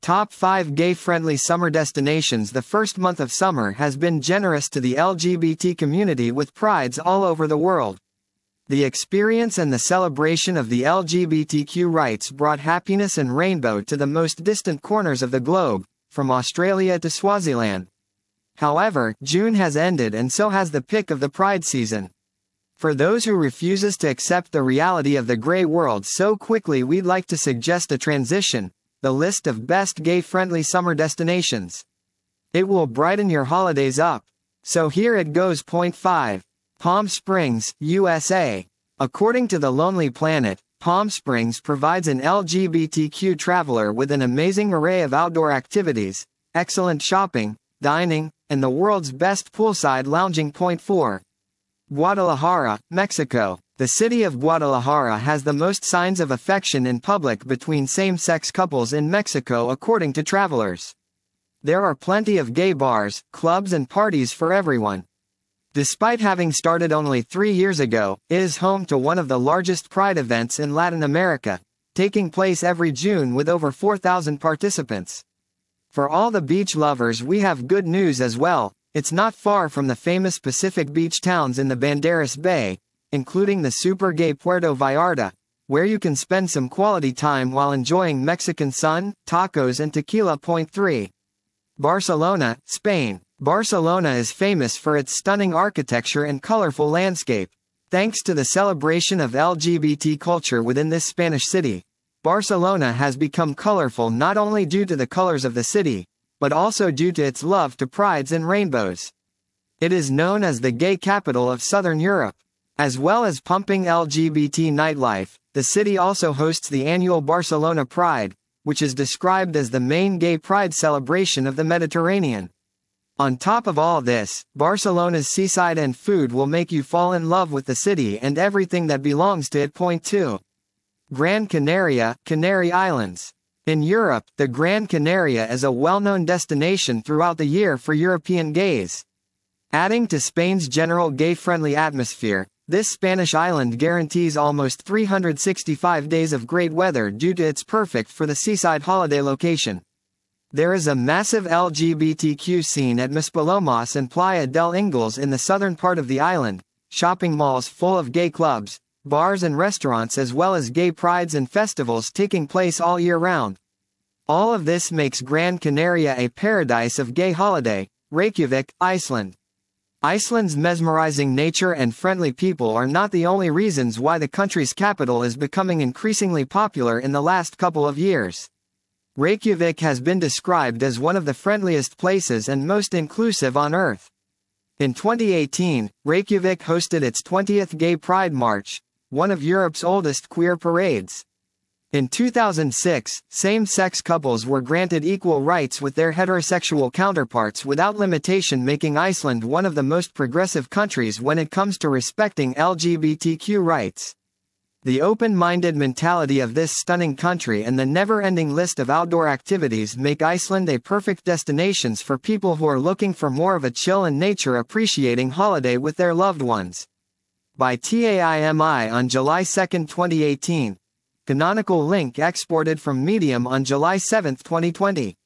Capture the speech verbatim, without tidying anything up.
Top five Gay-Friendly Summer Destinations. The first month of summer has been generous to the L G B T community with prides all over the world. The experience and the celebration of the L G B T Q rights brought happiness and rainbow to the most distant corners of the globe, from Australia to Swaziland. However, June has ended and so has the pick of the Pride season. For those who refuses to accept the reality of the gray world so quickly, we'd like to suggest a transition, the list of best gay-friendly summer destinations. It will brighten your holidays up. So here it goes. Point five. Palm Springs, U S A. According to The Lonely Planet, Palm Springs provides an L G B T Q traveler with an amazing array of outdoor activities, excellent shopping, dining, and the world's best poolside lounging. Point four. Guadalajara, Mexico. The city of Guadalajara has the most signs of affection in public between same-sex couples in Mexico, according to travelers. There are plenty of gay bars, clubs and parties for everyone. Despite having started only three years ago, it is home to one of the largest Pride events in Latin America, taking place every June with over four thousand participants. For all the beach lovers, we have good news as well. It's not far from the famous Pacific beach towns in the Banderas Bay, including the super gay Puerto Vallarta, where you can spend some quality time while enjoying Mexican sun, tacos and tequila. Point three. Barcelona, Spain. Barcelona is famous for its stunning architecture and colorful landscape. Thanks to the celebration of L G B T culture within this Spanish city, Barcelona has become colorful not only due to the colors of the city, but also due to its love to prides and rainbows. It is known as the gay capital of Southern Europe. As well as pumping L G B T nightlife, the city also hosts the annual Barcelona Pride, which is described as the main gay pride celebration of the Mediterranean. On top of all this, Barcelona's seaside and food will make you fall in love with the city and everything that belongs to it. Point two. Gran Canaria, Canary Islands. In Europe, the Gran Canaria is a well-known destination throughout the year for European gays. Adding to Spain's general gay-friendly atmosphere, this Spanish island guarantees almost three hundred sixty-five days of great weather due to its perfect for the seaside holiday location. There is a massive L G B T Q scene at Maspalomas and Playa del Ingles in the southern part of the island, shopping malls full of gay clubs, bars and restaurants, as well as gay prides and festivals taking place all year round. All of this makes Gran Canaria a paradise of gay holiday. Reykjavik, Iceland. Iceland's mesmerizing nature and friendly people are not the only reasons why the country's capital is becoming increasingly popular in the last couple of years. Reykjavik has been described as one of the friendliest places and most inclusive on Earth. In twenty eighteen, Reykjavik hosted its twentieth Gay Pride March, one of Europe's oldest queer parades. In two thousand six, same-sex couples were granted equal rights with their heterosexual counterparts without limitation, making Iceland one of the most progressive countries when it comes to respecting L G B T Q rights. The open-minded mentality of this stunning country and the never-ending list of outdoor activities make Iceland a perfect destination for people who are looking for more of a chill and nature-appreciating holiday with their loved ones. By TAIMI on July second, twenty eighteen. Canonical link exported from Medium on July seventh, twenty twenty.